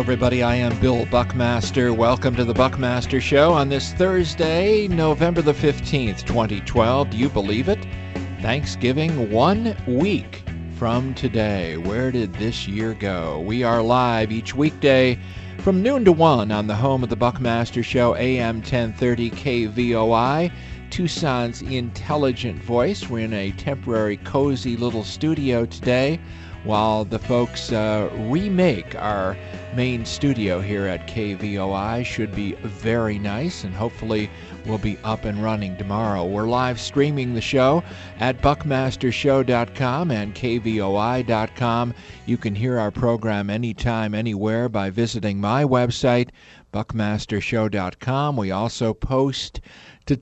everybody. I am Bill Buckmaster. Welcome to the Buckmaster Show on this Thursday, November the 15th, 2012. Do you believe it? Thanksgiving 1 week from today. Where did this year go? We are live each weekday from noon to 1 on the home of the Buckmaster Show, AM 1030 KVOI, Tucson's intelligent voice. We're in a temporary, cozy little studio today while the folks remake our main studio here at KVOI. Should be very nice, and hopefully we'll be up and running tomorrow. We're live streaming the show at buckmastershow.com and kvoi.com. You can hear our program anytime, anywhere by visiting my website, buckmastershow.com. We also post to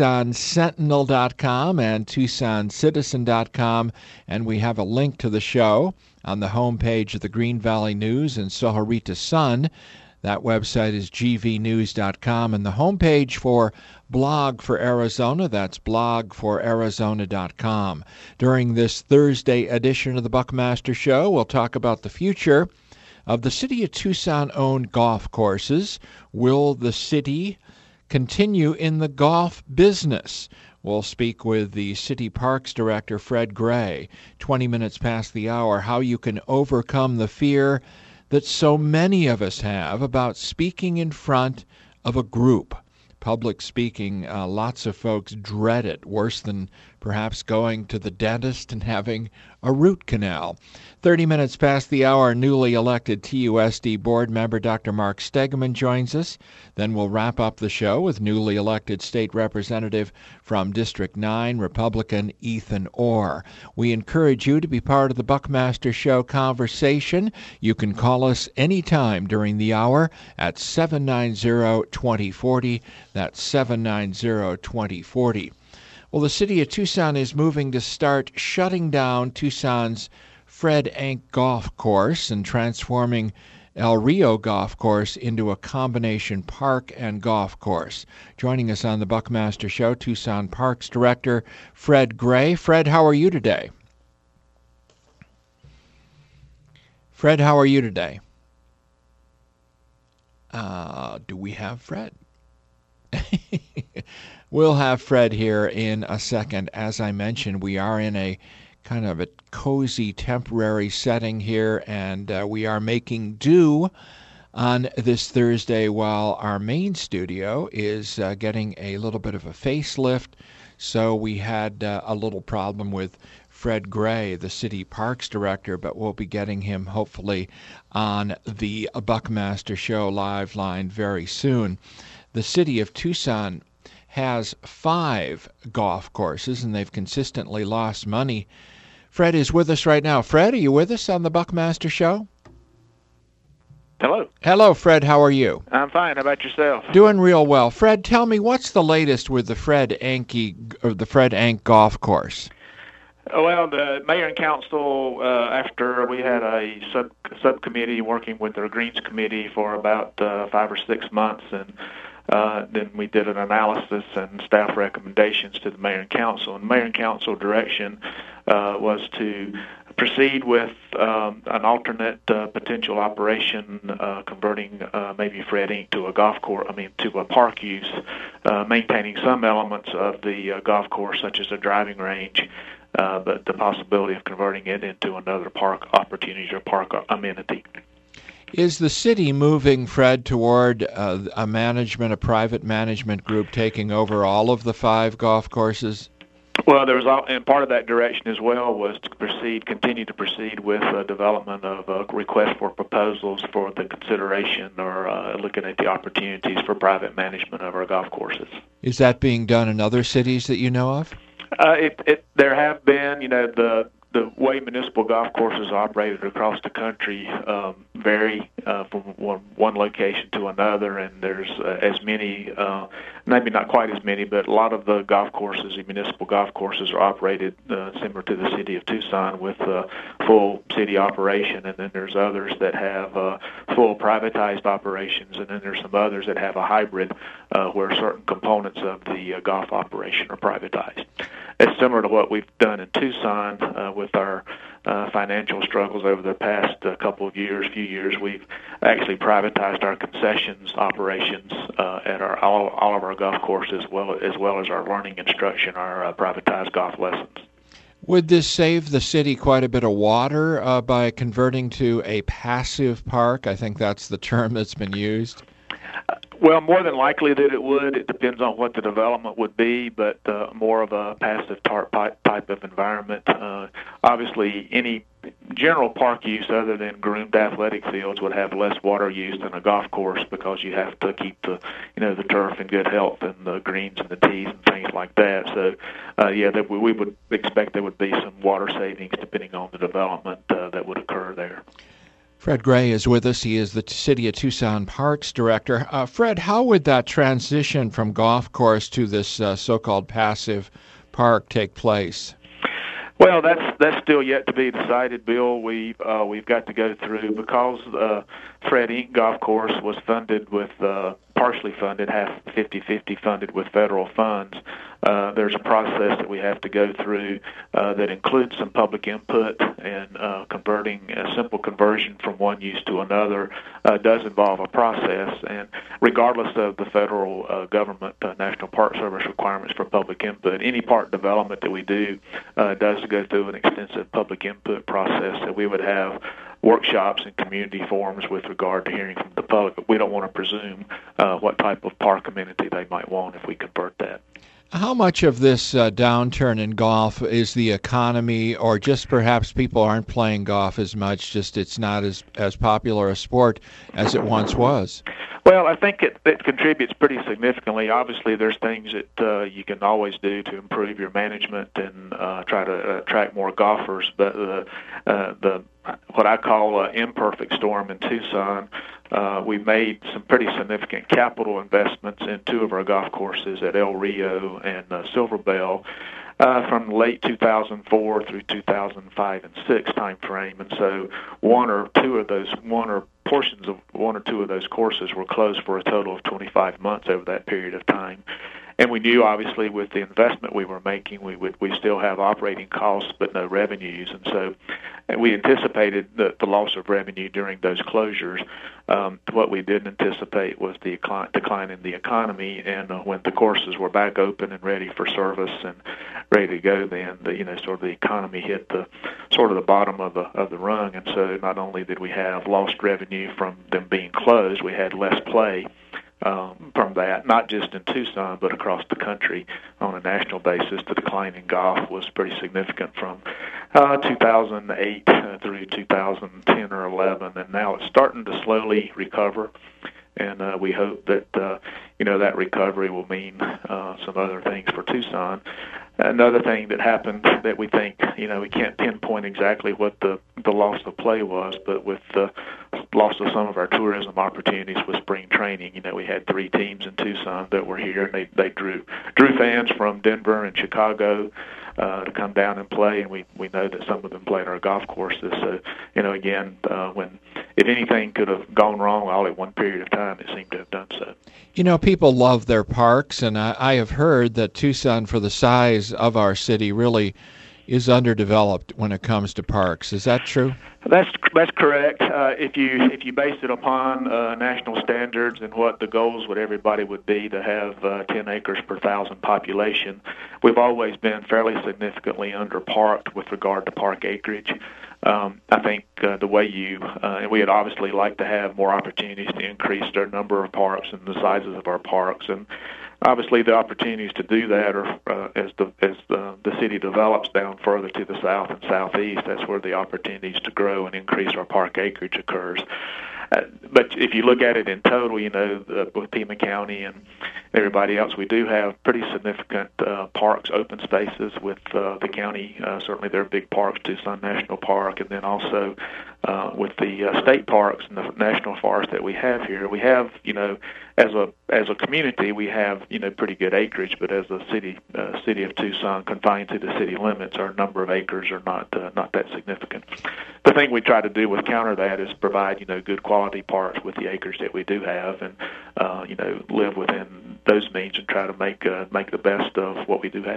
TucsonSentinel.com and TucsonCitizen.com, and we have a link to the show on the homepage of the Green Valley News and Sohorita Sun. That website is gvnews.com, and the homepage for Blog for Arizona, that's blogforarizona.com. During this Thursday edition of the Buckmaster Show, we'll talk about the future of the City of Tucson-owned golf courses. Will the city continue in the golf business? We'll speak with the City Parks Director, Fred Gray, 20 minutes past the hour, how you can overcome the fear that so many of us have about speaking in front of a group. Public speaking, lots of folks dread it, worse than perhaps going to the dentist and having a root canal. 30 minutes past the hour, newly elected TUSD board member Dr. Mark Stegman joins us. Then we'll wrap up the show with newly elected state representative from District 9, Republican Ethan Orr. We encourage you to be part of the Buckmaster Show conversation. You can call us anytime during the hour at 790-2040. That's 790-2040. Well, the City of Tucson is moving to start shutting down Tucson's Fred Enke Golf Course and transforming El Rio Golf Course into a combination park and golf course. Joining us on the Buckmaster Show, Tucson Parks Director Fred Gray. Fred, how are you today? Fred, how are you today? Do we have Fred? We'll have Fred here in a second. As I mentioned, we are in a kind of a cozy temporary setting here, and we are making do on this Thursday while our main studio is getting a little bit of a facelift. So we had a little problem with Fred Gray, the City Parks Director, but we'll be getting him hopefully on the Buckmaster Show live line very soon. The City of Tucson has 5 golf courses, and they've consistently lost money. Fred is with us right now. Fred, are you with us on the Buckmaster Show? Hello. Hello, Fred. How are you? I'm fine. How about yourself? Doing real well. Fred, tell me, what's the latest with the Fred Enke Golf Course? Well, the mayor and council, after we had a subcommittee working with their Greens Committee for about 5 or 6 months, and then we did an analysis and staff recommendations to the mayor and council. And mayor and council direction was to proceed with an alternate potential operation, converting maybe Fred Enke to a golf course. To a park use, maintaining some elements of the golf course, such as a driving range, but the possibility of converting it into another park opportunity or park amenity. Is the city moving, Fred, toward a private management group taking over all of the 5 golf courses? Well, and part of that direction as well was to continue to proceed with development of requests for proposals for the consideration or looking at the opportunities for private management of our golf courses. Is that being done in other cities that you know of? There have been, the way municipal golf courses are operated across the country vary from one location to another, and there's as many, maybe not quite as many, but a lot of the golf courses, the municipal golf courses, are operated similar to the City of Tucson with full city operation, and then there's others that have full privatized operations, and then there's some others that have a hybrid where certain components of the golf operation are privatized. It's similar to what we've done in Tucson with our financial struggles over the past few years. We've actually privatized our concessions operations at all of our golf courses, as well as our learning instruction, our privatized golf lessons. Would this save the city quite a bit of water by converting to a passive park? I think that's the term that's been used. Well, more than likely that it would. It depends on what the development would be, but more of a passive type of environment. Obviously, any general park use other than groomed athletic fields would have less water use than a golf course, because you have to keep the turf in good health and the greens and the tees and things like that. So, we would expect there would be some water savings depending on the development that would occur there. Fred Gray is with us. He is the City of Tucson Parks Director. Fred, how would that transition from golf course to this so-called passive park take place? Well, that's still yet to be decided, Bill. We've got to go through, because Fred Inc. Golf Course was funded with partially funded, half 50-50 funded with federal funds. There's a process that we have to go through that includes some public input, and converting a simple conversion from one use to another does involve a process. And regardless of the federal government National Park Service requirements for public input, any park development that we do does go through an extensive public input process. So we would have workshops and community forums with regard to hearing from the public, but we don't want to presume what type of park amenity they might want if we convert that. How much of this downturn in golf is the economy, or just perhaps people aren't playing golf as much, just it's not as popular a sport as it once was? Well, I think it contributes pretty significantly. Obviously, there's things that you can always do to improve your management and try to attract more golfers. But the what I call an imperfect storm in Tucson, we made some pretty significant capital investments in two of our golf courses at El Rio and Silver Bell from late 2004 through 2005 and 6 time frame. And so one or two of those courses were closed for a total of 25 months over that period of time. And we knew, obviously, with the investment we were making, we still have operating costs but no revenues. And so we anticipated the loss of revenue during those closures. What we didn't anticipate was the decline in the economy. And when the courses were back open and ready for service and ready to go, then sort of the economy hit the bottom of the rung. And so not only did we have lost revenue from them being closed, we had less play from that, not just in Tucson, but across the country on a national basis. The decline in golf was pretty significant from 2008 through 2010 or 11, and now it's starting to slowly recover. And we hope that that recovery will mean some other things for Tucson. Another thing that happened that we think, we can't pinpoint exactly what the loss of play was, but with the loss of some of our tourism opportunities with spring training, we had 3 teams in Tucson that were here, and they drew fans from Denver and Chicago to come down and play, and we know that some of them played our golf courses. So, again, when if anything could have gone wrong all at one period of time, it seemed to have done so. People love their parks, and I have heard that Tucson, for the size of our city, really is underdeveloped when it comes to parks. Is that true? That's correct. If you base it upon national standards and what the goals would everybody would be to have 10 acres per 1,000 population, we've always been fairly significantly underparked with regard to park acreage. I think the way and we'd obviously like to have more opportunities to increase our number of parks and the sizes of our parks, and obviously the opportunities to do that are as the city develops down further to the south and southeast. That's where the opportunities to grow and increase our park acreage occurs. But if you look at it in total, with Pima County and everybody else, we do have pretty significant parks, open spaces with the county. Certainly there are big parks, Tucson National Park, and then also with the state parks and the national forest that we have here. We have, as a community, we have, pretty good acreage, but as a city of Tucson, confined to the city limits, our number of acres are not that significant. The thing we try to do with counter that is provide, good quality parks with the acres that we do have, and live within those means and try to make the best of what we do have.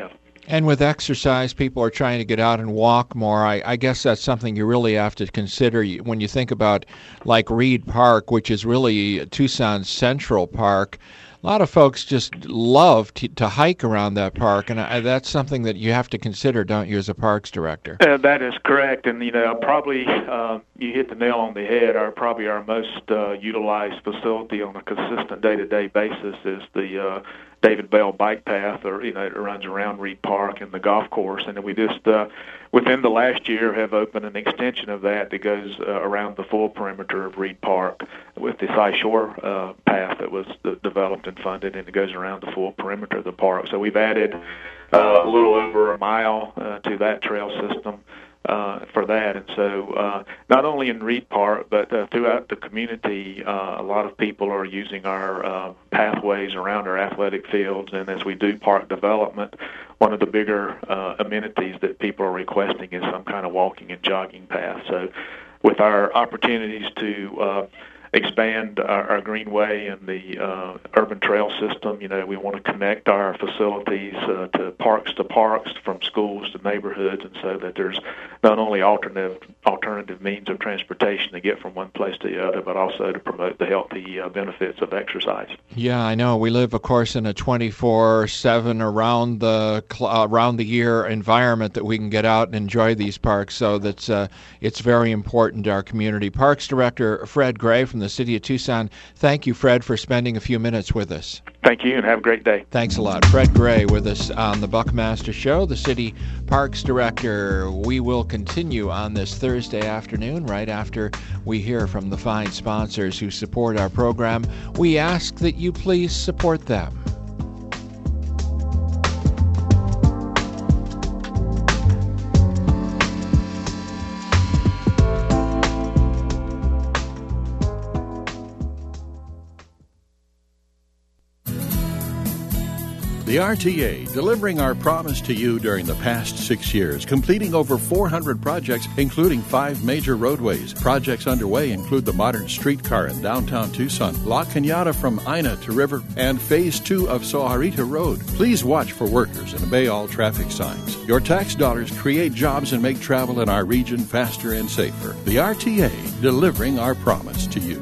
And with exercise, people are trying to get out and walk more. I guess that's something you really have to consider when you think about like Reed Park, which is really Tucson's central park. A lot of folks just love to hike around that park, and that's something that you have to consider, don't you, as a parks director? That is correct, and probably you hit the nail on the head. Probably our most utilized facility on a consistent day-to-day basis is the David Bell bike path, or it runs around Reed Park and the golf course, and we just within the last year have opened an extension of that goes around the full perimeter of Reed Park with the SciShore path that was developed and funded, and it goes around the full perimeter of the park. So we've added a little over a mile to that trail system for that. And so not only in Reed Park, but throughout the community, a lot of people are using our pathways around our athletic fields. And as we do park development, one of the bigger amenities that people are requesting is some kind of walking and jogging path. So with our opportunities to expand our greenway and the urban trail system, we want to connect our facilities to parks from schools to neighborhoods, and so that there's not only alternative means of transportation to get from one place to the other, but also to promote the healthy benefits of exercise. Yeah, I know. We live, of course, in a 24/7 around the year environment that we can get out and enjoy these parks. So that's it's very important to our community. Parks Director Fred Gray from the City of Tucson. Thank you, Fred, for spending a few minutes with us. Thank you, and have a great day. Thanks a lot. Fred Gray with us on the Buckmaster Show, the City Parks Director. We will continue on this Thursday afternoon, right after we hear from the fine sponsors who support our program. We ask that you please support them. The RTA, delivering our promise to you during the past 6 years, completing over 400 projects, including 5 major roadways. Projects underway include the modern streetcar in downtown Tucson, La Cañada from Ina to River, and Phase 2 of Sojarita Road. Please watch for workers and obey all traffic signs. Your tax dollars create jobs and make travel in our region faster and safer. The RTA, delivering our promise to you.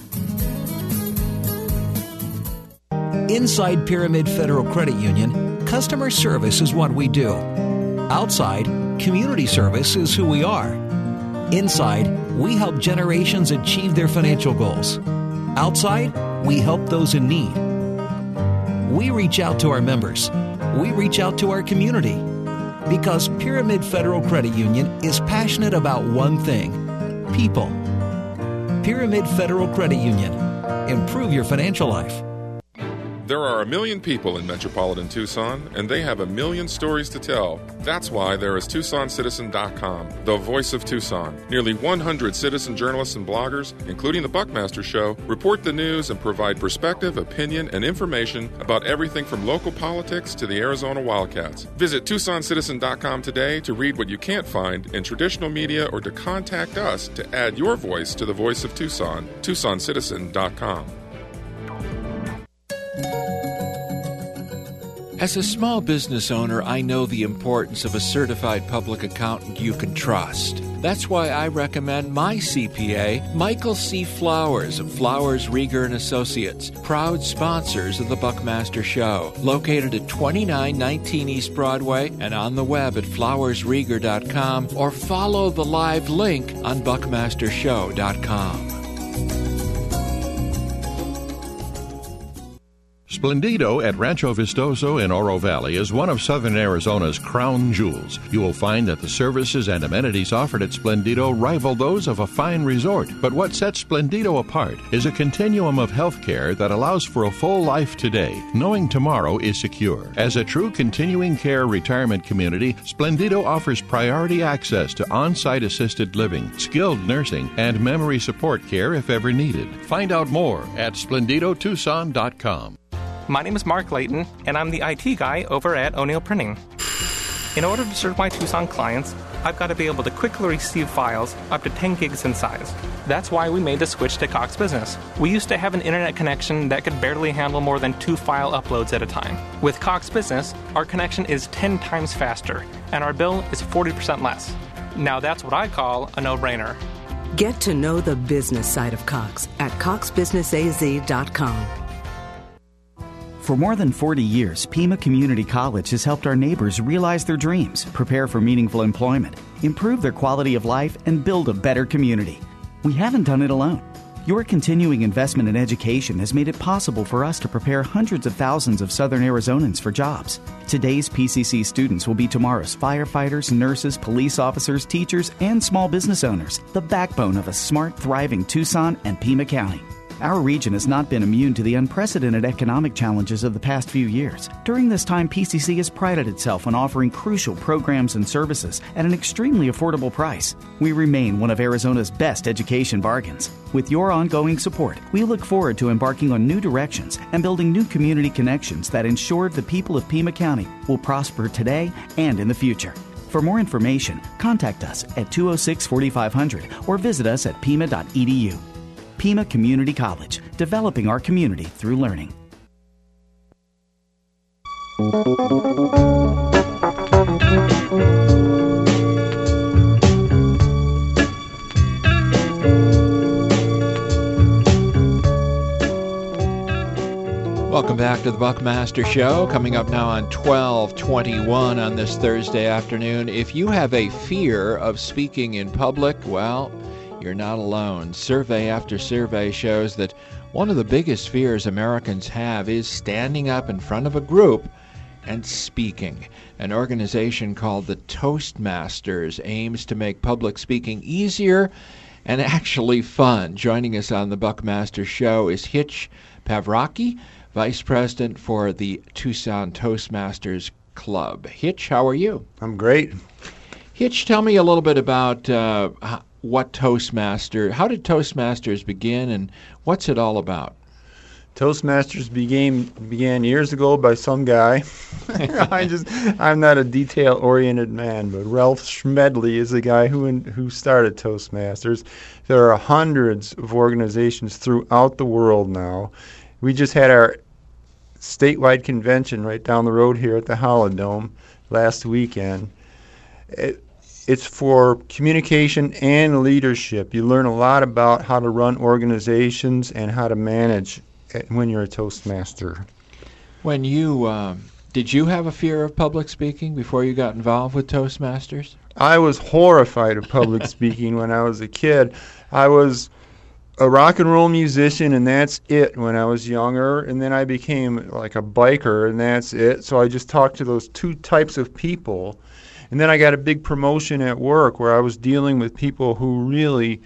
Inside Pyramid Federal Credit Union, customer service is what we do. Outside, community service is who we are. Inside, we help generations achieve their financial goals. Outside, we help those in need. We reach out to our members. We reach out to our community. Because Pyramid Federal Credit Union is passionate about one thing: people. Pyramid Federal Credit Union. Improve your financial life. There are 1 million people in metropolitan Tucson, and they have 1 million stories to tell. That's why there is TucsonCitizen.com, the voice of Tucson. Nearly 100 citizen journalists and bloggers, including the Buckmaster Show, report the news and provide perspective, opinion, and information about everything from local politics to the Arizona Wildcats. Visit TucsonCitizen.com today to read what you can't find in traditional media or to contact us to add your voice to the voice of Tucson. TucsonCitizen.com. As a small business owner, I know the importance of a certified public accountant you can trust. That's why I recommend my CPA, Michael C. Flowers of Flowers, Rieger & Associates, proud sponsors of the Buckmaster Show, located at 2919 East Broadway and on the web at flowersrieger.com, or follow the live link on buckmastershow.com. Splendido at Rancho Vistoso in Oro Valley is one of Southern Arizona's crown jewels. You will find that the services and amenities offered at Splendido rival those of a fine resort. But what sets Splendido apart is a continuum of health care that allows for a full life today, knowing tomorrow is secure. As a true continuing care retirement community, Splendido offers priority access to on-site assisted living, skilled nursing, and memory support care if ever needed. Find out more at splendidotucson.com. My name is Mark Layton, and I'm the IT guy over at O'Neill Printing. In order to serve my Tucson clients, I've got to be able to quickly receive files up to 10 gigs in size. That's why we made the switch to Cox Business. We used to have an internet connection that could barely handle more than 2 file uploads at a time. With Cox Business, our connection is 10 times faster, and our bill is 40% less. Now that's what I call a no-brainer. Get to know the business side of Cox at coxbusinessaz.com. For more than 40 years, Pima Community College has helped our neighbors realize their dreams, prepare for meaningful employment, improve their quality of life, and build a better community. We haven't done it alone. Your continuing investment in education has made it possible for us to prepare hundreds of thousands of Southern Arizonans for jobs. Today's PCC students will be tomorrow's firefighters, nurses, police officers, teachers, and small business owners, the backbone of a smart, thriving Tucson and Pima County. Our region has not been immune to the unprecedented economic challenges of the past few years. During this time, PCC has prided itself on offering crucial programs and services at an extremely affordable price. We remain one of Arizona's best education bargains. With your ongoing support, we look forward to embarking on new directions and building new community connections that ensure the people of Pima County will prosper today and in the future. For more information, contact us at 206-4500 or visit us at pima.edu. Pima Community College, developing our community through learning. Welcome back to the Buckmaster Show. Coming up now on 12/21 on this Thursday afternoon. If you have a fear of speaking in public, well, you're not alone. Survey after survey shows that one of the biggest fears Americans have is standing up in front of a group and speaking. An organization called the Toastmasters aims to make public speaking easier and actually fun. Joining us on the Buckmaster Show is Hitch Pavrocki, Vice President for the Tucson Toastmasters Club. Hitch, how are you? I'm great. Hitch, tell me a little bit about how did Toastmasters begin, and what's it all about? Toastmasters began years ago by some guy. I'm not a detail-oriented man, but Ralph Schmedley is the guy who started Toastmasters. There are hundreds of organizations throughout the world now. We just had our statewide convention right down the road here at the Holodome last weekend. It's for communication and leadership. You learn a lot about how to run organizations and how to manage when you're a Toastmaster. When you did you have a fear of public speaking before you got involved with Toastmasters? I was horrified of public speaking when I was a kid. I was a rock and roll musician, and that's it when I was younger. And then I became like a biker, and that's it. So I just talked to those two types of people. And then I got a big promotion at work where I was dealing with people who really,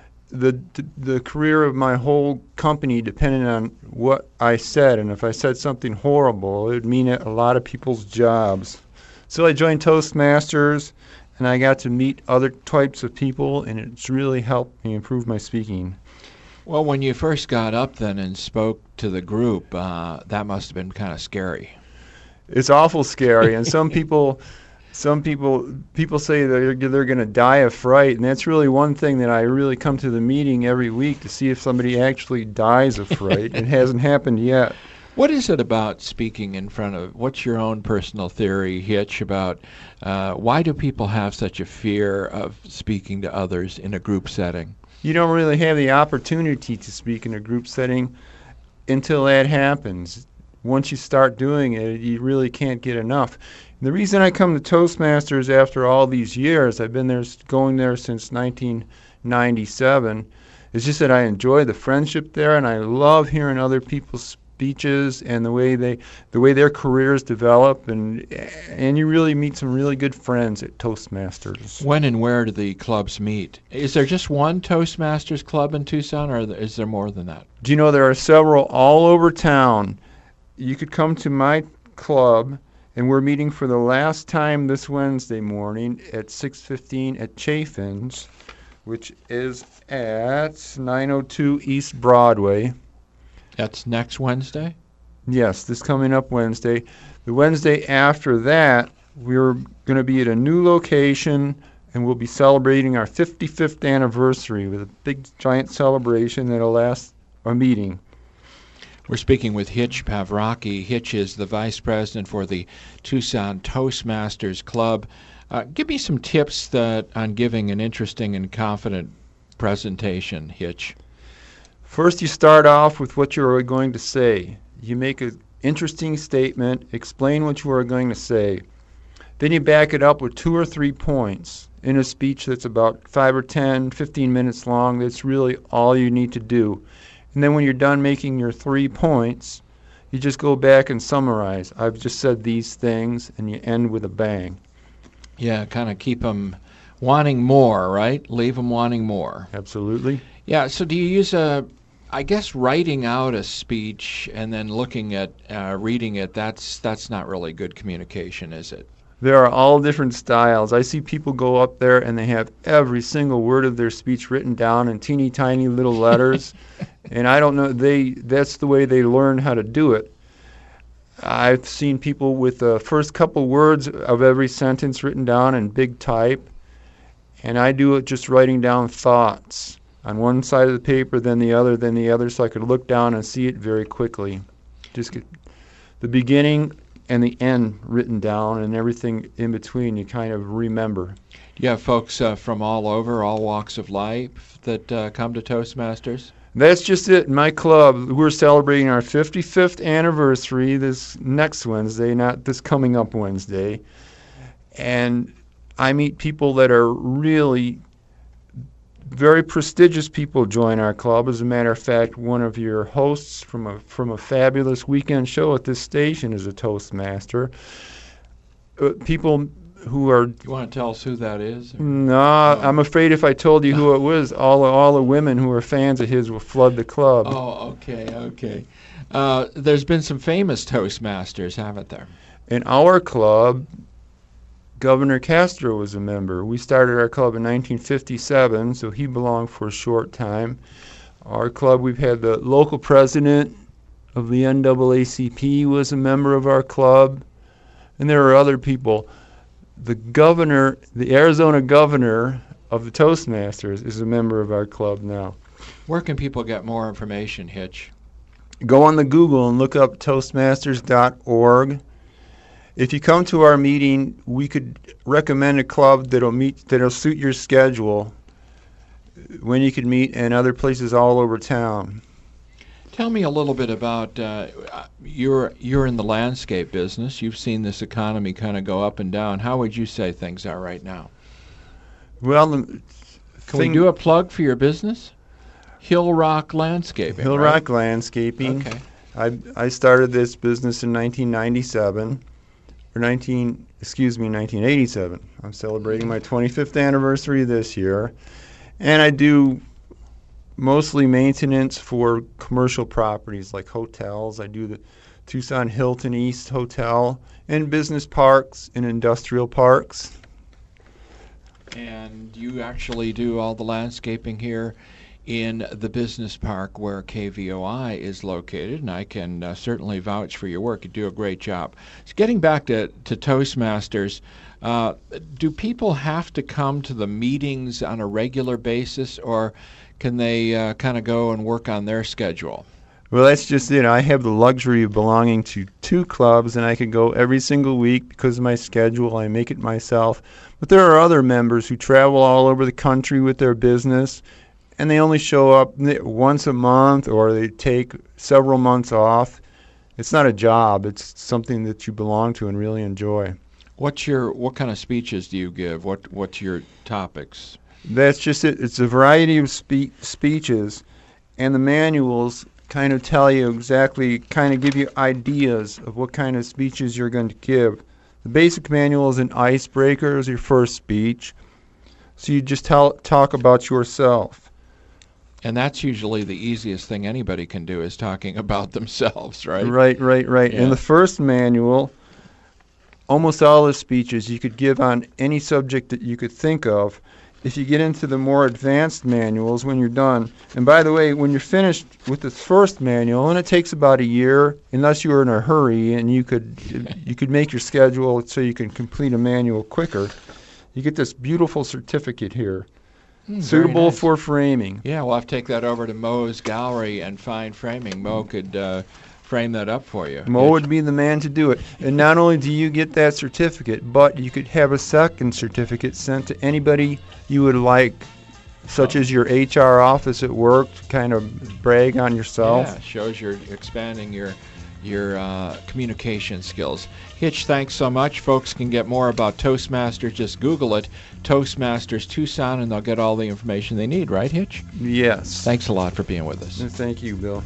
the career of my whole company depended on what I said. And if I said something horrible, it would mean a lot of people's jobs. So I joined Toastmasters, and I got to meet other types of people, and it's really helped me improve my speaking. Well, when you first got up then and spoke to the group, that must have been kind of scary. It's awful scary, and some people say they're going to die of fright, and that's really one thing that I really come to the meeting every week to see if somebody actually dies of fright. It hasn't happened yet. What is it about speaking in front of, what's your own personal theory, Hitch, about why do people have such a fear of speaking to others in a group setting? You don't really have the opportunity to speak in a group setting until that happens. Once you start doing it, you really can't get enough. And the reason I come to Toastmasters after all these years, I've been going there since 1997, is just that I enjoy the friendship there, and I love hearing other people's speeches and the way their careers develop, and you really meet some really good friends at Toastmasters. When and where do the clubs meet? Is there just one Toastmasters club in Tucson, or is there more than that? Do you know there are several all over town? You could come to my club, and we're meeting for the last time this Wednesday morning at 6:15 at Chafin's, which is at 902 East Broadway. That's next Wednesday? Yes, this coming up Wednesday. The Wednesday after that, We're going to be at a new location, and we'll be celebrating our 55th anniversary with a big, giant celebration that'll last a meeting. We're speaking with Hitch Pavrocki. Hitch is the vice president for the Tucson Toastmasters Club. Give me some tips on giving an interesting and confident presentation, Hitch. First, you start off with what you're going to say. You make an interesting statement, explain what you are going to say. Then you back it up with 2 or 3 points in a speech that's about 5 or 10, 15 minutes long. That's really all you need to do. And then when you're done making your 3 points, you just go back and summarize. I've just said these things, and you end with a bang. Yeah, kind of keep them wanting more, right? Leave them wanting more. Absolutely. Yeah, so do you use I guess writing out a speech and then looking at reading it, that's not really good communication, is it? There are all different styles. I see people go up there and they have every single word of their speech written down in teeny tiny little letters. And I don't know, that's the way they learn how to do it. I've seen people with the first couple words of every sentence written down in big type. And I do it just writing down thoughts on one side of the paper, then the other, so I could look down and see it very quickly. Just get the beginning and the end written down, and everything in between you kind of remember. Do you have folks from all over, all walks of life, that come to Toastmasters? That's just it. In my club, we're celebrating our 55th anniversary this next Wednesday, not this coming up Wednesday. And I meet people that are really very prestigious people join our club. As a matter of fact, one of your hosts from a fabulous weekend show at this station is a Toastmaster. People who are... You want to tell us who that is? No, I'm afraid if I told you who it was, all the women who are fans of his will flood the club. Oh, okay. There's been some famous Toastmasters, haven't there? In our club, Governor Castro was a member. We started our club in 1957, so he belonged for a short time. Our club, we've had the local president of the NAACP was a member of our club, and there are other people. The Arizona governor of the Toastmasters is a member of our club now. Where can people get more information, Hitch? Go on the Google and look up Toastmasters.org. If you come to our meeting, we could recommend a club that'll suit your schedule when you can meet, and other places all over town. Tell me a little bit about you're in the landscape business. You've seen this economy kind of go up and down. How would you say things are right now? Well, can we do a plug for your business? Hill Rock Landscaping. Hill right? Rock Landscaping. Okay. I started this business in 1997. 1987. I'm celebrating my 25th anniversary this year. And I do mostly maintenance for commercial properties like hotels. I do the Tucson Hilton East Hotel and business parks and industrial parks. And you actually do all the landscaping here in the business park where KVOI is located, and I can certainly vouch for your work. You do a great job. So getting back to Toastmasters, do people have to come to the meetings on a regular basis, or can they kind of go and work on their schedule? Well, that's just it. I have the luxury of belonging to 2 clubs, and I can go every single week because of my schedule. I make it myself. But there are other members who travel all over the country with their business, and they only show up once a month, or they take several months off. It's not a job. It's something that you belong to and really enjoy. What kind of speeches do you give? What's your topics? That's just it. It's a variety of speeches, and the manuals kind of tell you exactly, kind of give you ideas of what kind of speeches you're going to give. The basic manual is an icebreaker as your first speech, so you just talk about yourself. And that's usually the easiest thing anybody can do, is talking about themselves, right? Right. Yeah. In the first manual, almost all the speeches you could give on any subject that you could think of, if you get into the more advanced manuals when you're done. And by the way, when you're finished with the first manual, and it takes about a year, unless you're in a hurry and you could make your schedule so you can complete a manual quicker, you get this beautiful certificate here. Suitable nice. for framing. Yeah, we'll have to take that over to Mo's gallery and find framing. Mo could frame that up for you. Mo would be the man to do it. And not only do you get that certificate, but you could have a second certificate sent to anybody you would like, such as your HR office at work, to kind of brag on yourself. Yeah, shows you're expanding your communication skills. Hitch, thanks so much. Folks can get more about Toastmasters. Just Google it, Toastmasters Tucson, and they'll get all the information they need, right, Hitch? Yes. Thanks a lot for being with us. Thank you, Bill.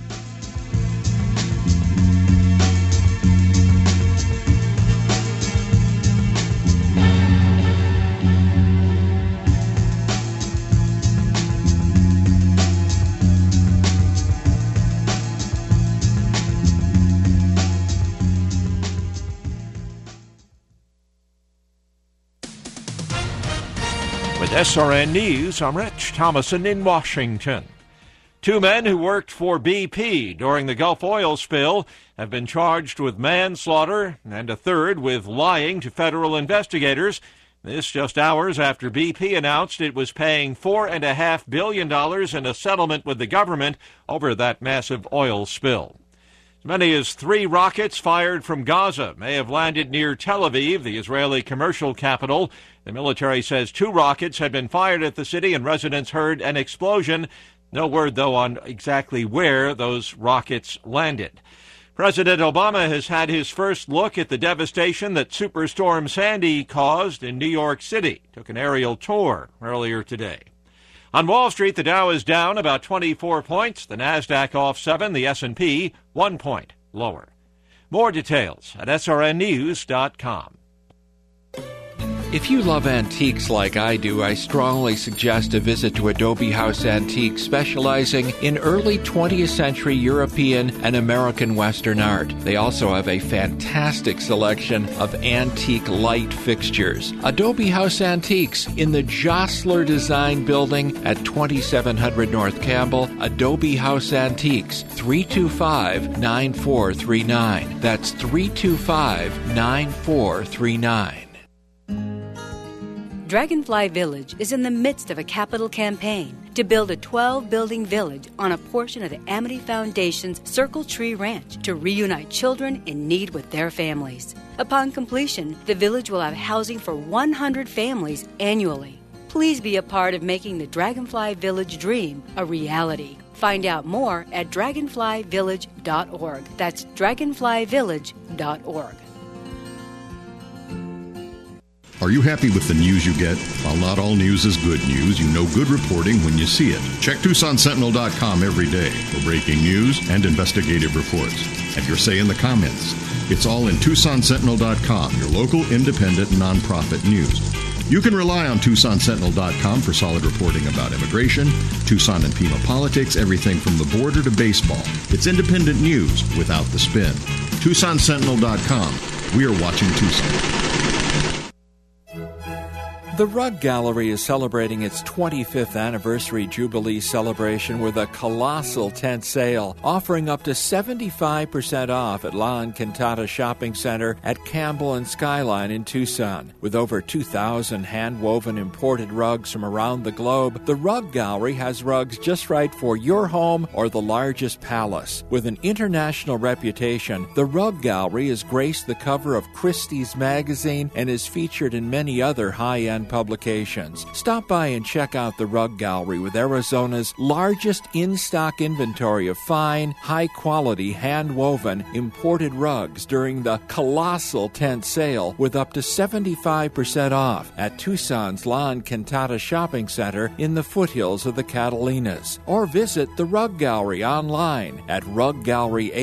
With SRN News, I'm Rich Thomason in Washington. 2 men who worked for BP during the Gulf oil spill have been charged with manslaughter, and a third with lying to federal investigators. This just hours after BP announced it was paying $4.5 billion in a settlement with the government over that massive oil spill. As many as 3 rockets fired from Gaza may have landed near Tel Aviv, the Israeli commercial capital. The military says 2 rockets had been fired at the city and residents heard an explosion. No word, though, on exactly where those rockets landed. President Obama has had his first look at the devastation that Superstorm Sandy caused in New York City. Took an aerial tour earlier today. On Wall Street, the Dow is down about 24 points. The Nasdaq off 7, the S&P 1 point lower. More details at srnnews.com. If you love antiques like I do, I strongly suggest a visit to Adobe House Antiques, specializing in early 20th century European and American Western art. They also have a fantastic selection of antique light fixtures. Adobe House Antiques in the Jostler Design Building at 2700 North Campbell. Adobe House Antiques, 325-9439. That's 325-9439. Dragonfly Village is in the midst of a capital campaign to build a 12-building village on a portion of the Amity Foundation's Circle Tree Ranch to reunite children in need with their families. Upon completion, the village will have housing for 100 families annually. Please be a part of making the Dragonfly Village dream a reality. Find out more at dragonflyvillage.org. That's dragonflyvillage.org. Are you happy with the news you get? While not all news is good news, you know good reporting when you see it. Check TucsonSentinel.com every day for breaking news and investigative reports. Have your say in the comments. It's all in TucsonSentinel.com, your local independent nonprofit news. You can rely on TucsonSentinel.com for solid reporting about immigration, Tucson and Pima politics, everything from the border to baseball. It's independent news without the spin. TucsonSentinel.com. We are watching Tucson. The Rug Gallery is celebrating its 25th anniversary Jubilee celebration with a colossal tent sale, offering up to 75% off at La Encantada Shopping Center at Campbell and Skyline in Tucson. With over 2,000 hand-woven imported rugs from around the globe, the Rug Gallery has rugs just right for your home or the largest palace. With an international reputation, the Rug Gallery has graced the cover of Christie's magazine and is featured in many other high-end publications. Stop by and check out the Rug Gallery with Arizona's largest in-stock inventory of fine, high-quality, hand-woven, imported rugs during the colossal tent sale with up to 75% off at Tucson's La Encantada Shopping Center in the foothills of the Catalinas. Or visit the Rug Gallery online at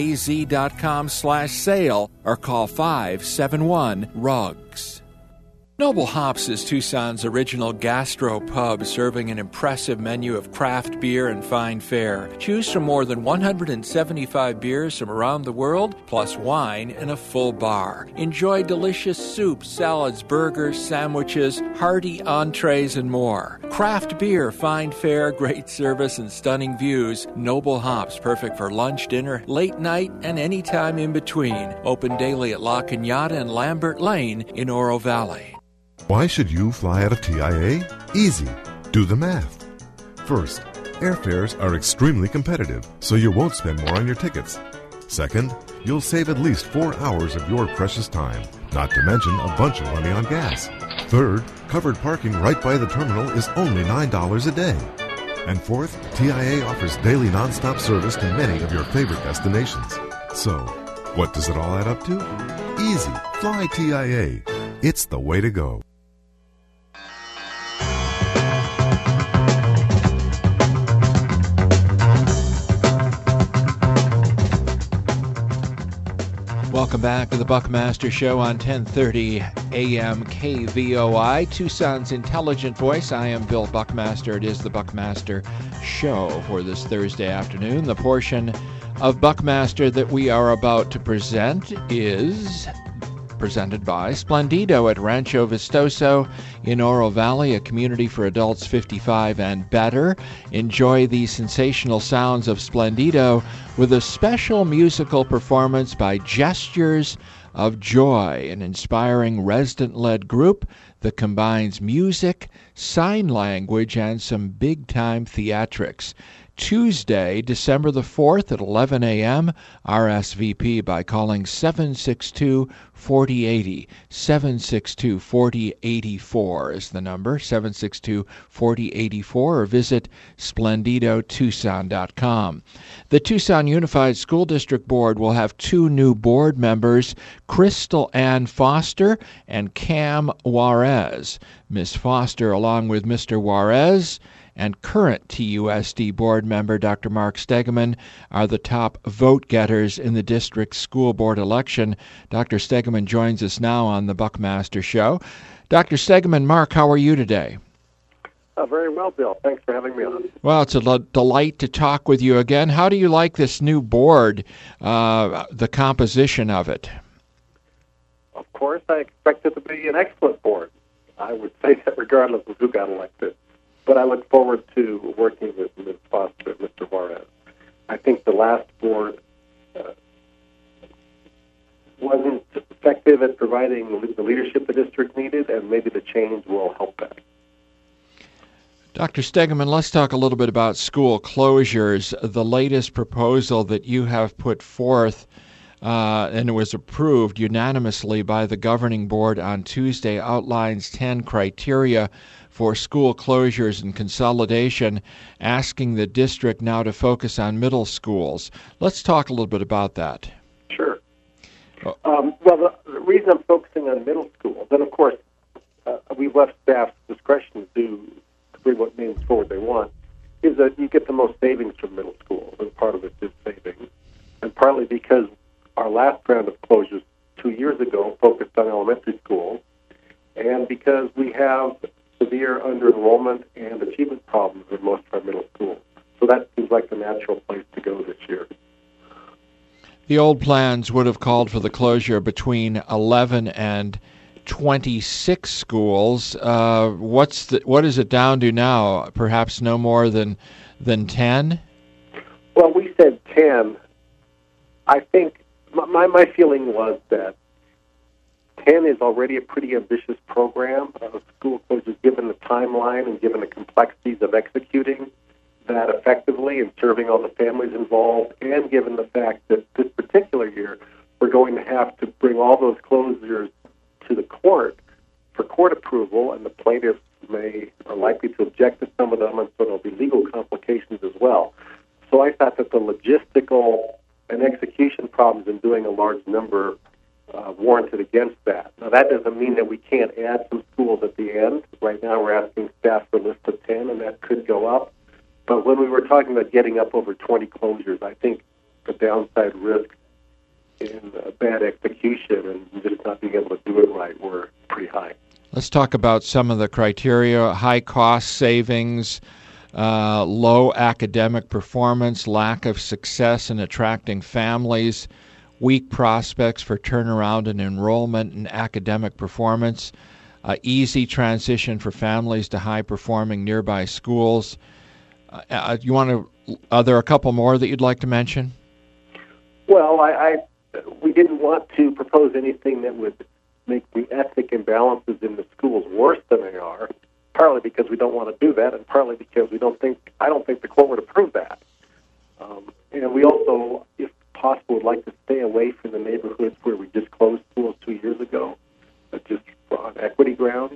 ruggalleryaz.com/sale or call 571-RUGS. Noble Hops is Tucson's original gastro pub, serving an impressive menu of craft beer and fine fare. Choose from more than 175 beers from around the world, plus wine and a full bar. Enjoy delicious soups, salads, burgers, sandwiches, hearty entrees, and more. Craft beer, fine fare, great service, and stunning views. Noble Hops, perfect for lunch, dinner, late night, and any time in between. Open daily at La Cañada and Lambert Lane in Oro Valley. Why should you fly out of TIA? Easy. Do the math. First, airfares are extremely competitive, so you won't spend more on your tickets. Second, you'll save at least 4 hours of your precious time, not to mention a bunch of money on gas. Third, covered parking right by the terminal is only $9 a day. And fourth, TIA offers daily nonstop service to many of your favorite destinations. So, what does it all add up to? Easy. Fly TIA. It's the way to go. Welcome back to the Buckmaster Show on 1030 AM KVOI, Tucson's intelligent voice. I am Bill Buckmaster. It is the Buckmaster Show for this Thursday afternoon. The portion of Buckmaster that we are about to present is presented by Splendido at Rancho Vistoso in Oro Valley, a community for adults 55 and better. Enjoy the sensational sounds of Splendido with a special musical performance by Gestures of Joy, an inspiring resident-led group that combines music, sign language, and some big-time theatrics. Tuesday, December the 4th at 11 a.m., RSVP by calling 762-4080. 762-4084 is the number, 762-4084, or visit SplendidoTucson.com. The Tucson Unified School District Board will have 2 new board members, Crystal Ann Foster and Cam Juarez. Ms. Foster, along with Mr. Juarez, and current TUSD board member Dr. Mark Stegeman, are the top vote getters in the district's school board election. Dr. Stegeman joins us now on the Buckmaster Show. Dr. Stegeman, Mark, how are you today? Very well, Bill. Thanks for having me on. Well, it's a delight to talk with you again. How do you like this new board, the composition of it? Of course, I expect it to be an excellent board. I would say that regardless of who got elected. But I look forward to working with Ms. Foster and Mr. Juarez. I think the last board wasn't effective at providing the leadership the district needed, and maybe the change will help that. Dr. Stegeman, let's talk a little bit about school closures. The latest proposal that you have put forth, and it was approved unanimously by the governing board on Tuesday, outlines 10 criteria for school closures and consolidation, asking the district now to focus on middle schools. Let's talk a little bit about that. Sure. Well, the reason I'm focusing on middle schools, and of course, we've left staff discretion to bring what names forward they want, is that you get the most savings from middle schools, and part of it is savings, and partly because our last round of closures 2 years ago focused on elementary schools, and because we have severe under-enrollment and achievement problems in most of our middle schools. So that seems like the natural place to go this year. The old plans would have called for the closure between 11 and 26 schools. What is it down to now? Perhaps no more than 10? Well, we said 10. I think my feeling was that 10 is already a pretty ambitious program of school closures, given the timeline and given the complexities of executing that effectively and serving all the families involved, and given the fact that this particular year we're going to have to bring all those closures to the court for court approval, and the plaintiffs are likely to object to some of them, and so there'll be legal complications as well. So I thought that the logistical and execution problems in doing a large number warranted against that. Now, that doesn't mean that we can't add some schools at the end. Right now, we're asking staff for a list of 10, and that could go up. But when we were talking about getting up over 20 closures, I think the downside risks in bad execution and just not being able to do it right were pretty high. Let's talk about some of the criteria: high cost savings, low academic performance, lack of success in attracting families, weak prospects for turnaround in enrollment and academic performance, easy transition for families to high-performing nearby schools. Are there a couple more that you'd like to mention? Well, we didn't want to propose anything that would make the ethnic imbalances in the schools worse than they are, partly because we don't want to do that, and partly because I don't think the court would approve that. And we also, if possible, would like to stay away from the neighborhoods where we just closed schools 2 years ago, just on equity grounds.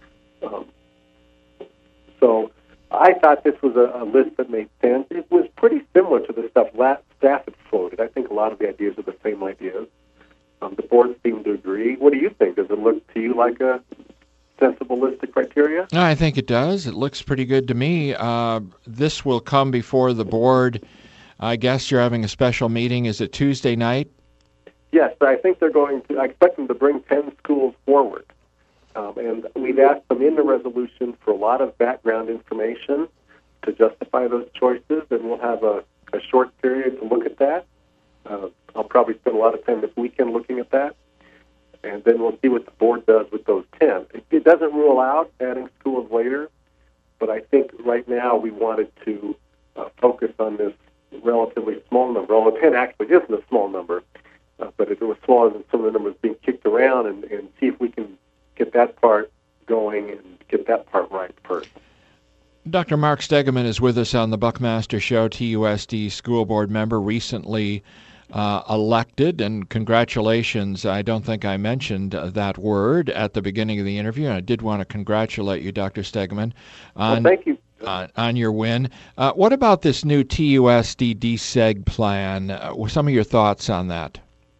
So I thought this was a list that made sense. It was pretty similar to the stuff staff had floated. I think a lot of the ideas are the same ideas. The board seemed to agree. What do you think? Does it look to you like a sensible list of criteria? I think it does. It looks pretty good to me. This will come before the board. I guess you're having a special meeting. Is it Tuesday night? Yes, I think I expect them to bring 10 schools forward. And we've asked them in the resolution for a lot of background information to justify those choices, and we'll have a short period to look at that. I'll probably spend a lot of time this weekend looking at that, and then we'll see what the board does with those 10. It doesn't rule out adding schools later, but I think right now we wanted to focus on this relatively small number, although 10 actually isn't a small number, but it was smaller than some of the numbers being kicked around, and see if we can get that part going and get that part right first. Dr. Mark Stegeman is with us on the Buckmaster Show, TUSD school board member, recently elected, and congratulations. I don't think I mentioned that word at the beginning of the interview, and I did want to congratulate you, Dr. Stegeman, on, thank you. On your win. What about this new TUSD DSEG plan? Some of your thoughts on that?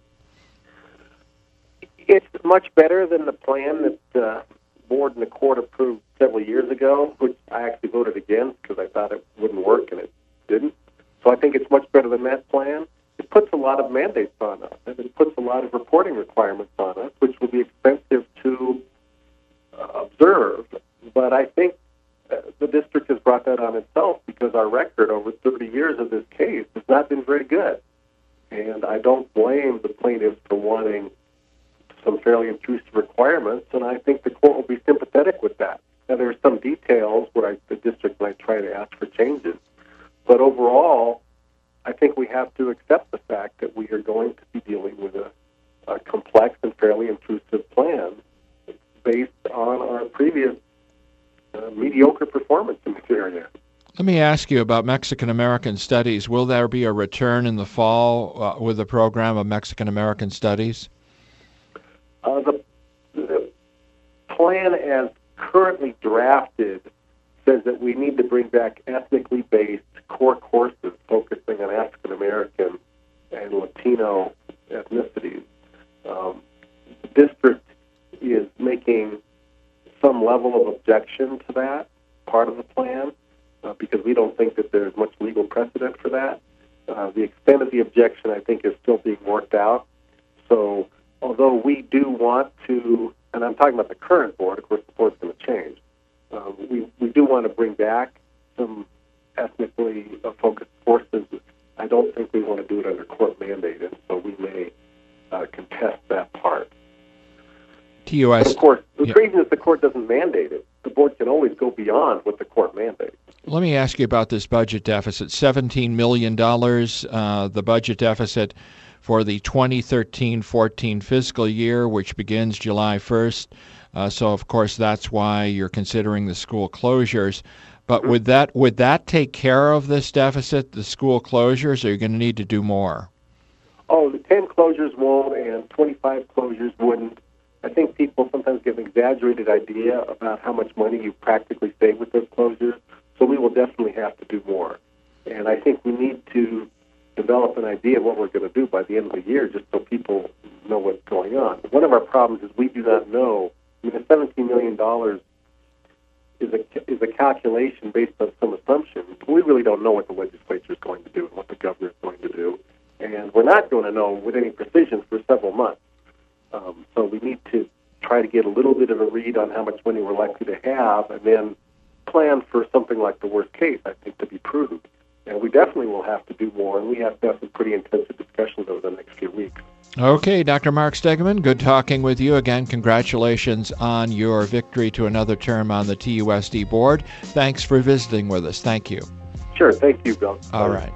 It's much better than the plan that the board and the court approved several years ago, which I actually voted against because I thought it wouldn't work, and it didn't. So I think it's much better than that plan. It puts a lot of mandates on us, and it puts a lot of reporting requirements on us, which will be expensive to observe. But I think the district has brought that on itself because our record over 30 years of this case has not been very good. And I don't blame the plaintiffs for wanting some fairly intrusive requirements, and I think the court will be sympathetic with that. Now, there are some details where the district might try to ask for changes, but overall, I think we have to accept the fact that we are going to be dealing with a complex and fairly intrusive plan based on our previous mediocre performance in this area. Let me ask you about Mexican-American Studies. Will there be a return in the fall with the program of Mexican-American Studies? The plan as currently drafted says that we need to bring back ethnically based core courses focusing on African American and Latino ethnicities. The district is making some level of objection to that part of the plan because we don't think that there's much legal precedent for that. The extent of the objection, I think, is still being worked out. So although we do want to, and I'm talking about the current board, of course the board's going to change, we do want to bring back some ethnically focused courses. I don't think we want to do it under court mandate, and so we may contest that part. TUS. But of course, the reason is the court doesn't mandate it. The board can always go beyond what the court mandates. Let me ask you about this budget deficit. $17 million, the budget deficit for the 2013-14 fiscal year, which begins July 1st. So, of course, that's why you're considering the school closures. But would that take care of this deficit, the school closures, or are you going to need to do more? Oh, the 10 closures won't, and 25 closures wouldn't. I think people sometimes get an exaggerated idea about how much money you practically save with those closures, so we will definitely have to do more. And I think we need to develop an idea of what we're going to do by the end of the year just so people know what's going on. One of our problems is we do not know. I mean, the $17 million is a calculation based on some assumptions. We really don't know what the legislature is going to do and what the governor is going to do. And we're not going to know with any precision for several months. So we need to try try to get a little bit of a read on how much money we're likely to have, and then plan for something like the worst case, I think, to be prudent. And we definitely will have to do more, and we have to have some pretty intensive discussions over the next few weeks. Okay, Dr. Mark Stegeman, good talking with you. Again, congratulations on your victory to another term on the TUSD board. Thanks for visiting with us. Thank you. Sure. Thank you, Bill. All right.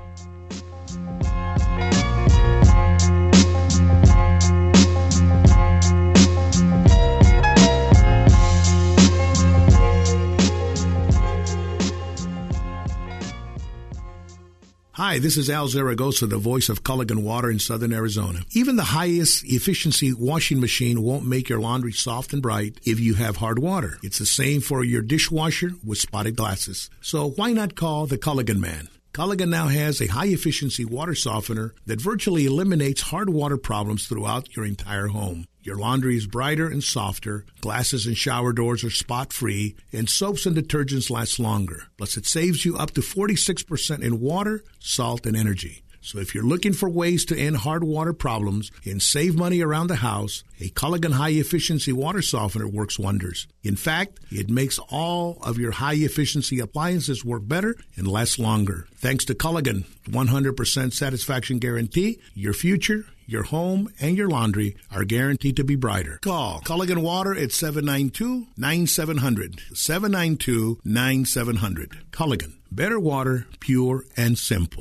Hi, this is Al Zaragoza, the voice of Culligan Water in Southern Arizona. Even the highest efficiency washing machine won't make your laundry soft and bright if you have hard water. It's the same for your dishwasher with spotted glasses. So why not call the Culligan Man? Culligan now has a high-efficiency water softener that virtually eliminates hard water problems throughout your entire home. Your laundry is brighter and softer, glasses and shower doors are spot-free, and soaps and detergents last longer. Plus, it saves you up to 46% in water, salt, and energy. So if you're looking for ways to end hard water problems and save money around the house, a Culligan high-efficiency water softener works wonders. In fact, it makes all of your high-efficiency appliances work better and last longer. Thanks to Culligan 100% satisfaction guarantee, your future, your home, and your laundry are guaranteed to be brighter. Call Culligan Water at 792-9700. 792-9700. Culligan. Better water, pure and simple.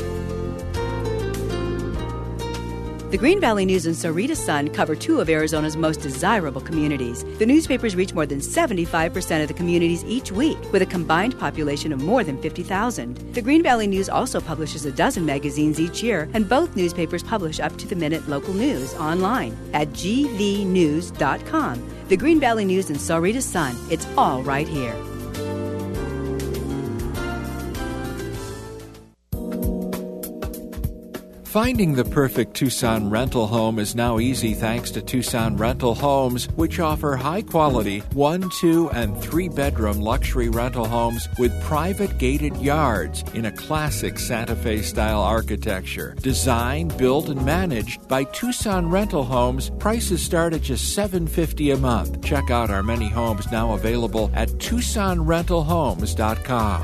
The Green Valley News and Sarita Sun cover two of Arizona's most desirable communities. The newspapers reach more than 75% of the communities each week, with a combined population of more than 50,000. The Green Valley News also publishes a dozen magazines each year, and both newspapers publish up-to-the-minute local news online at gvnews.com. The Green Valley News and Sarita Sun, it's all right here. Finding the perfect Tucson rental home is now easy thanks to Tucson Rental Homes, which offer high-quality 1, 2, and 3-bedroom luxury rental homes with private gated yards in a classic Santa Fe-style architecture. Designed, built, and managed by Tucson Rental Homes, prices start at just $750 a month. Check out our many homes now available at TucsonRentalHomes.com.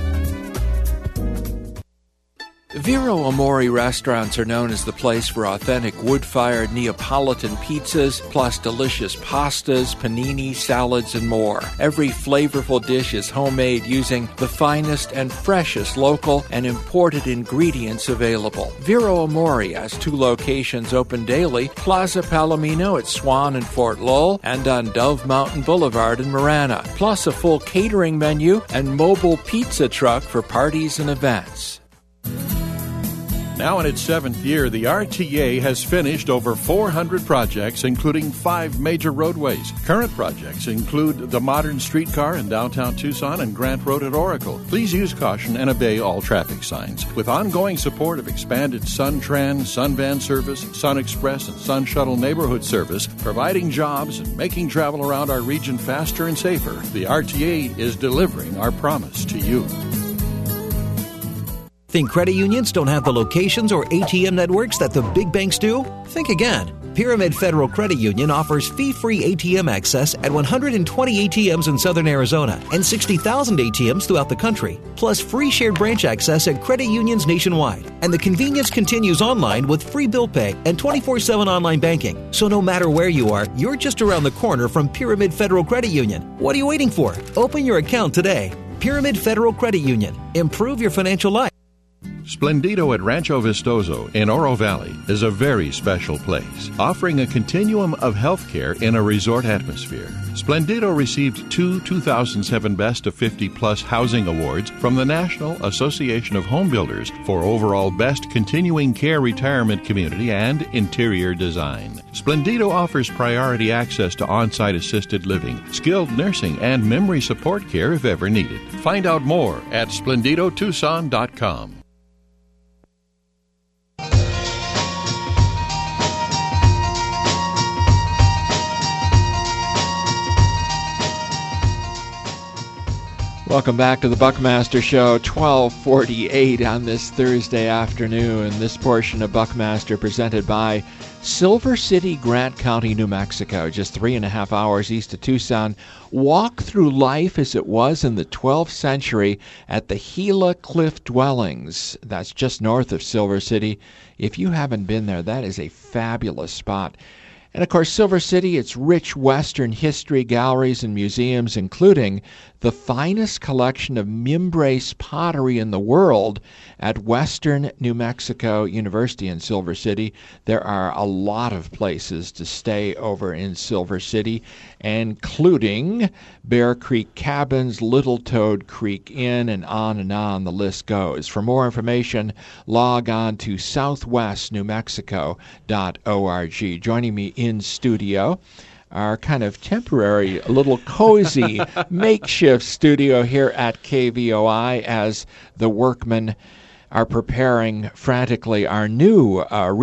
Vero Amore restaurants are known as the place for authentic wood-fired Neapolitan pizzas, plus delicious pastas, panini, salads, and more. Every flavorful dish is homemade using the finest and freshest local and imported ingredients available. Vero Amore has 2 locations open daily, Plaza Palomino at Swan and Fort Lowell, and on Dove Mountain Boulevard in Marana, plus a full catering menu and mobile pizza truck for parties and events. Now in its 7th year, the RTA has finished over 400 projects, including 5 major roadways. Current projects include the modern streetcar in downtown Tucson and Grant Road at Oracle. Please use caution and obey all traffic signs. With ongoing support of expanded SunTran, SunVan service, Sun Express, and Sun Shuttle neighborhood service, providing jobs and making travel around our region faster and safer, the RTA is delivering our promise to you. Think credit unions don't have the locations or ATM networks that the big banks do? Think again. Pyramid Federal Credit Union offers fee-free ATM access at 120 ATMs in Southern Arizona and 60,000 ATMs throughout the country, plus free shared branch access at credit unions nationwide. And the convenience continues online with free bill pay and 24/7 online banking. So no matter where you are, you're just around the corner from Pyramid Federal Credit Union. What are you waiting for? Open your account today. Pyramid Federal Credit Union. Improve your financial life. Splendido at Rancho Vistoso in Oro Valley is a very special place, offering a continuum of healthcare in a resort atmosphere. Splendido received 2 2007 Best of 50 Plus Housing Awards from the National Association of Home Builders for overall Best Continuing Care Retirement Community and Interior Design. Splendido offers priority access to on-site assisted living, skilled nursing, and memory support care if ever needed. Find out more at splendidotucson.com. Welcome back to the Buckmaster Show, 12:48 on this Thursday afternoon. This portion of Buckmaster presented by Silver City, Grant County, New Mexico, just 3.5 hours east of Tucson. Walk through life as it was in the 12th century at the Gila Cliff Dwellings. That's just north of Silver City. If you haven't been there, that is a fabulous spot. And of course, Silver City, its rich Western history, galleries, and museums, including the finest collection of Mimbres pottery in the world at Western New Mexico University in Silver City. There are a lot of places to stay over in Silver City, including Bear Creek Cabins, Little Toad Creek Inn, and on the list goes. For more information, log on to southwestnewmexico.org. Joining me in studio, our kind of temporary, little cozy makeshift studio here at KVOI as the workmen are preparing frantically our new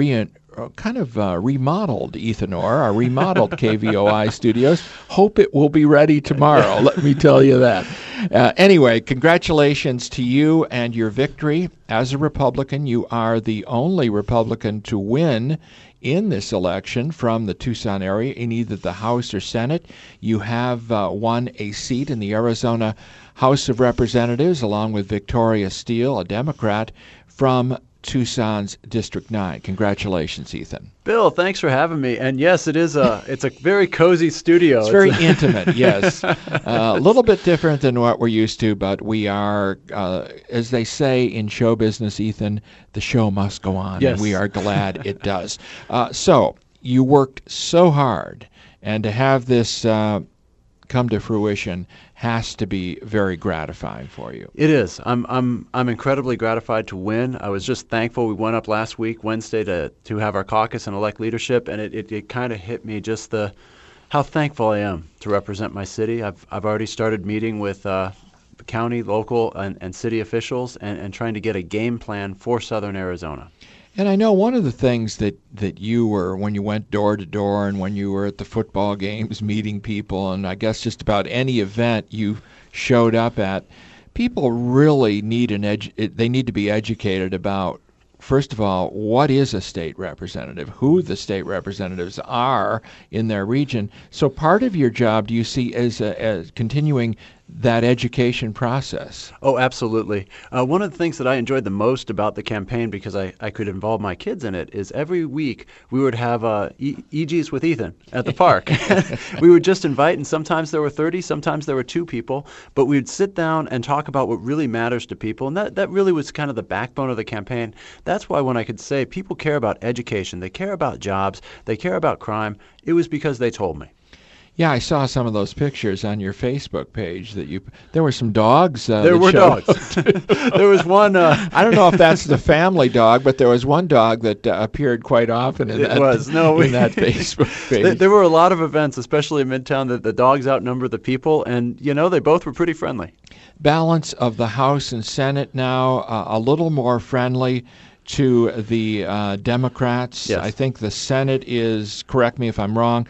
remodeled Ethan Orr, our remodeled KVOI studios. Hope it will be ready tomorrow, let me tell you that. Anyway, congratulations to you and your victory. As a Republican, you are the only Republican to win in this election from the Tucson area in either the House or Senate. You have won a seat in the Arizona House of Representatives along with Victoria Steele, a Democrat from Tucson's District 9. Congratulations, Ethan. Bill, thanks for having me. And yes, it's a very cozy studio. It's very intimate, yes. A little bit different than what we're used to, but we are, as they say in show business, Ethan, the show must go on. Yes. And we are glad it does. So you worked so hard, and to have this come to fruition has to be very gratifying for you. It is. I'm incredibly gratified to win. I was just thankful we went up last week, Wednesday, to have our caucus and elect leadership, and it kind of hit me just how thankful I am to represent my city. I've already started meeting with county, local, and city officials and trying to get a game plan for Southern Arizona. And I know one of the things that you were, when you went door to door and when you were at the football games meeting people, and I guess just about any event you showed up at, people really need they need to be educated about, first of all, what is a state representative, who the state representatives are in their region. So part of your job, do you see as continuing that education process? Oh, absolutely. One of the things that I enjoyed the most about the campaign, because I could involve my kids in it, is every week we would have EGs with Ethan at the park. We would just invite, and sometimes there were 30, sometimes there were 2 people, but we would sit down and talk about what really matters to people, and that really was kind of the backbone of the campaign. That's why when I could say people care about education, they care about jobs, they care about crime, it was because they told me. Yeah, I saw some of those pictures on your Facebook page there were some dogs. There were dogs. There was one. I don't know if that's the family dog, but there was one dog that appeared quite often in that Facebook page. There were a lot of events, especially in Midtown, that the dogs outnumber the people, and they both were pretty friendly. Balance of the House and Senate now a little more friendly to the Democrats. Yes. I think the Senate is, correct me if I'm wrong,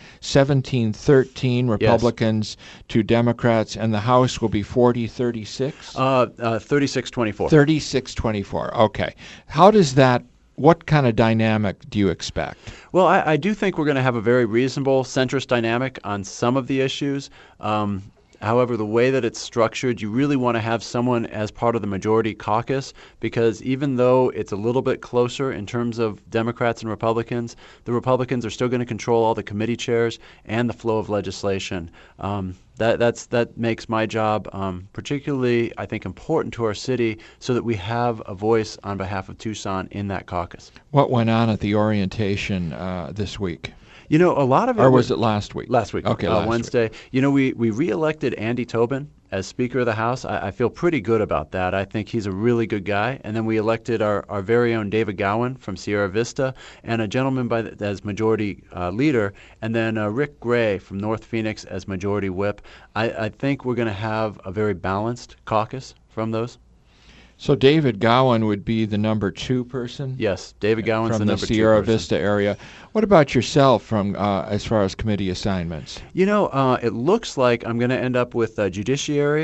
17-13 Republicans to Democrats, and the House will be 40-36? 36-24. 36-24, okay. How does that, what kind of dynamic do you expect? Well, I do think we're going to have a very reasonable centrist dynamic on some of the issues. However, the way that it's structured, you really want to have someone as part of the majority caucus, because even though it's a little bit closer in terms of Democrats and Republicans, the Republicans are still going to control all the committee chairs and the flow of legislation. That makes my job particularly, I think, important to our city, so that we have a voice on behalf of Tucson in that caucus. What went on at the orientation this week? A lot of it... Or was it last week? Last week. Okay, Wednesday. Week. We re-elected Andy Tobin as Speaker of the House. I feel pretty good about that. I think he's a really good guy. And then we elected our very own David Gowan from Sierra Vista, and a gentleman as Majority Leader, and then Rick Gray from North Phoenix as Majority Whip. I think we're going to have a very balanced caucus from those. So David Gowan would be the number 2 person? Yes, David Gowan's the number 2 person. From the Sierra Vista area. What about yourself from as far as committee assignments? It looks like I'm going to end up with Judiciary,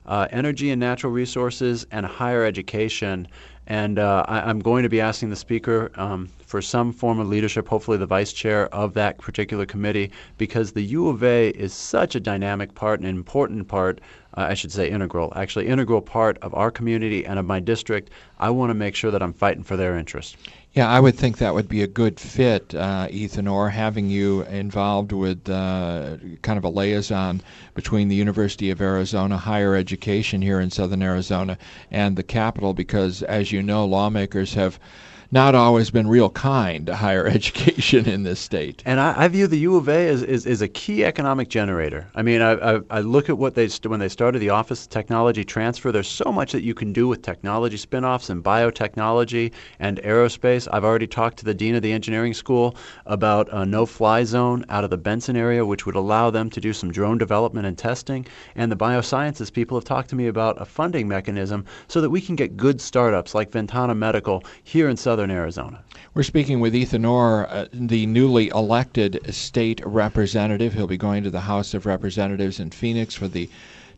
energy and natural resources, and higher education. And I'm going to be asking the Speaker for some form of leadership, hopefully the Vice Chair of that particular committee, because the U of A is such a dynamic part, an important part, I should say integral part of our community and of my district. I want to make sure that I'm fighting for their interest. Yeah, I would think that would be a good fit, Ethan Orr, having you involved with kind of a liaison between the University of Arizona, higher education here in Southern Arizona, and the Capitol, because, as you know, lawmakers have not always been real kind to higher education in this state. And I view the U of A as a key economic generator. I mean, I look at what when they started the Office of Technology Transfer. There's so much that you can do with technology spinoffs and biotechnology and aerospace. I've already talked to the dean of the engineering school about a no-fly zone out of the Benson area, which would allow them to do some drone development and testing. And the biosciences people have talked to me about a funding mechanism so that we can get good startups like Ventana Medical here in Southern Arizona. We're speaking with Ethan Orr, the newly elected state representative. He'll be going to the House of Representatives in Phoenix for the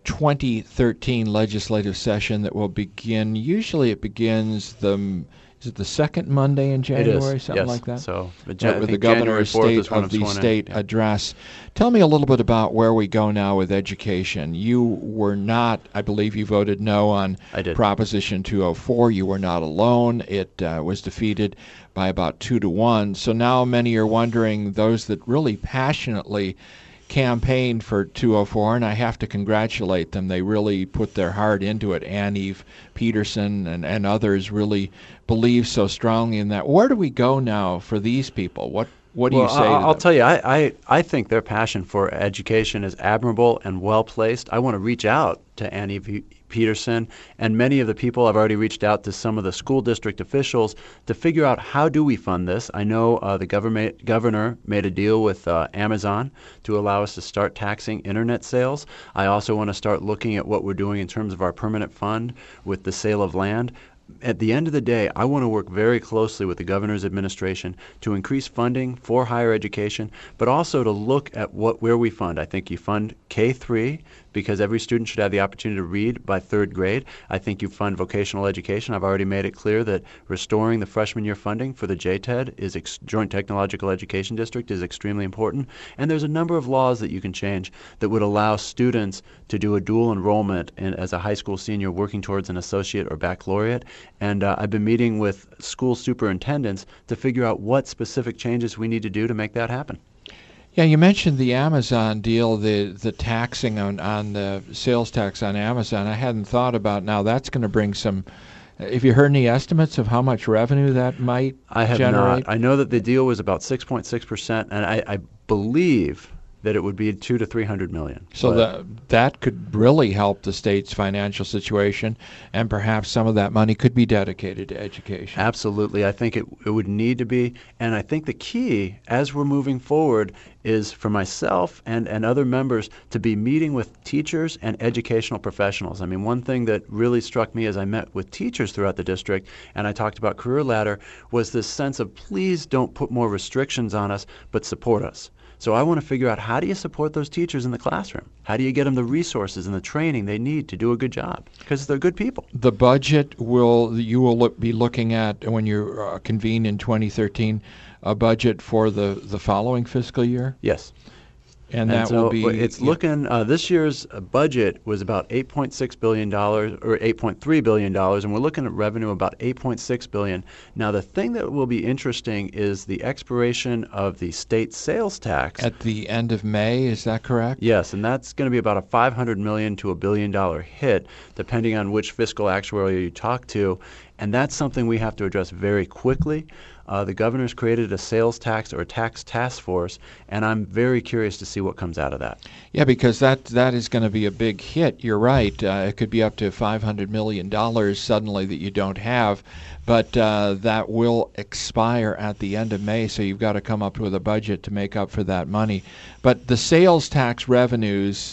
2013 legislative session that will begin. Usually it begins is it the second Monday in January, something like that? So, with the Governor of the State address. Tell me a little bit about where we go now with education. You were not, I believe you voted no on Proposition 204. You were not alone. It was defeated by about 2-1. So now many are wondering, those that really passionately campaigned for 204, and I have to congratulate them. They really put their heart into it. Ann-Eve Peterson and others really believe so strongly in that. Where do we go now for these people? What do you say to them? I'll tell you, I think their passion for education is admirable and well-placed. I want to reach out to Ann-Eve Peterson and many of the people. I've already reached out to some of the school district officials to figure out how do we fund this. I know the governor made a deal with Amazon to allow us to start taxing internet sales. I also want to start looking at what we're doing in terms of our permanent fund with the sale of land. At the end of the day, I want to work very closely with the governor's administration to increase funding for higher education, but also to look at where we fund. I think you fund K-3 because every student should have the opportunity to read by third grade. I think you fund vocational education. I've already made it clear that restoring the freshman year funding for the JTED, Joint Technological Education District, is extremely important. And there's a number of laws that you can change that would allow students to do a dual enrollment as a high school senior working towards an associate or baccalaureate. And I've been meeting with school superintendents to figure out what specific changes we need to do to make that happen. Yeah, you mentioned the Amazon deal, the taxing on the sales tax on Amazon. I hadn't thought about now that's going to bring some. Have you heard any estimates of how much revenue that might generate? I have not. I know that the deal was about 6.6%, and I believe that it would be $200 to $300 million. So that could really help the state's financial situation, and perhaps some of that money could be dedicated to education. Absolutely. I think it would need to be. And I think the key, as we're moving forward, is for myself and other members to be meeting with teachers and educational professionals. I mean, one thing that really struck me as I met with teachers throughout the district, and I talked about Career Ladder, was this sense of please don't put more restrictions on us, but support us. So I want to figure out, how do you support those teachers in the classroom? How do you get them the resources and the training they need to do a good job? Because they're good people. The budget you will be looking at when you convene in 2013, a budget for the following fiscal year? Yes. And that will be... It's looking... this year's budget was about $8.6 billion, or $8.3 billion, and we're looking at revenue about $8.6 billion. Now, the thing that will be interesting is the expiration of the state sales tax. At the end of May, is that correct? Yes, and that's going to be about a $500 million to $1 billion hit, depending on which fiscal actuary you talk to. And that's something we have to address very quickly. The governor's created a sales tax or a tax task force, and I'm very curious to see what comes out of that. Yeah, because that is going to be a big hit. You're right. It could be up to $500 million suddenly that you don't have, but that will expire at the end of May, so you've got to come up with a budget to make up for that money. But the sales tax revenues,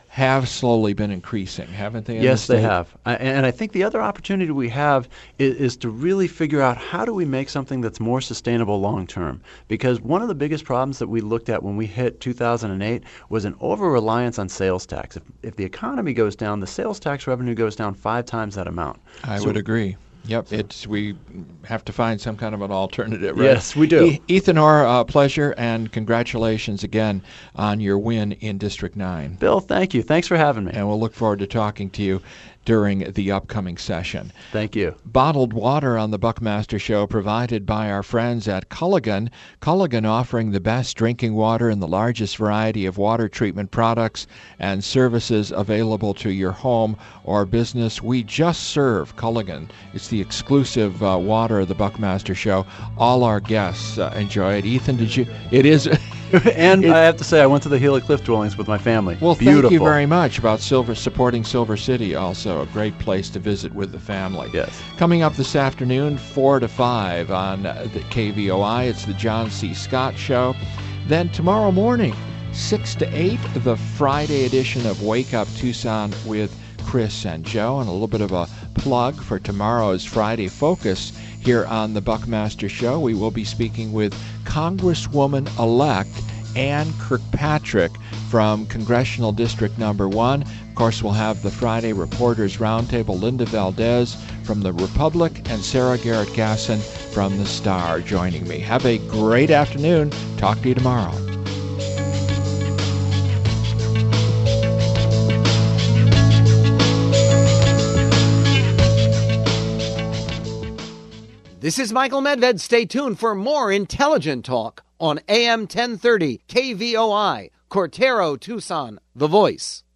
have slowly been increasing, haven't they? Yes, they have. And I think the other opportunity we have is to really figure out how do we make something that's more sustainable long term. Because one of the biggest problems that we looked at when we hit 2008 was an over-reliance on sales tax. If the economy goes down, the sales tax revenue goes down 5 times that amount. I would agree. Yep, we have to find some kind of an alternative, right? Yes, we do. Ethan Orr, pleasure, and congratulations again on your win in District 9. Bill, thank you. Thanks for having me. And we'll look forward to talking to you during the upcoming session. Thank you. Bottled water on the Buckmaster Show provided by our friends at Culligan. Culligan offering the best drinking water and the largest variety of water treatment products and services available to your home or business. We just serve Culligan. It's the exclusive water of the Buckmaster Show. All our guests enjoy it. Ethan, did you? It is... And I have to say, I went to the Gila Cliff Dwellings with my family. Well, Beautiful. Thank you very much about supporting Silver City, also a great place to visit with the family. Yes. Coming up this afternoon, 4 to 5 on the KVOI, it's the John C. Scott Show. Then tomorrow morning, 6 to 8, the Friday edition of Wake Up Tucson with Chris and Joe, and a little bit of a plug for tomorrow's Friday Focus here on the Buckmaster Show. We will be speaking with Congresswoman-elect Ann Kirkpatrick from Congressional District Number 1. Of course, we'll have the Friday Reporters Roundtable, Linda Valdez from the Republic and Sarah Garrett-Gasson from the Star joining me. Have a great afternoon. Talk to you tomorrow. This is Michael Medved. Stay tuned for more intelligent talk on AM 1030 KVOI, Cortero, Tucson, The Voice.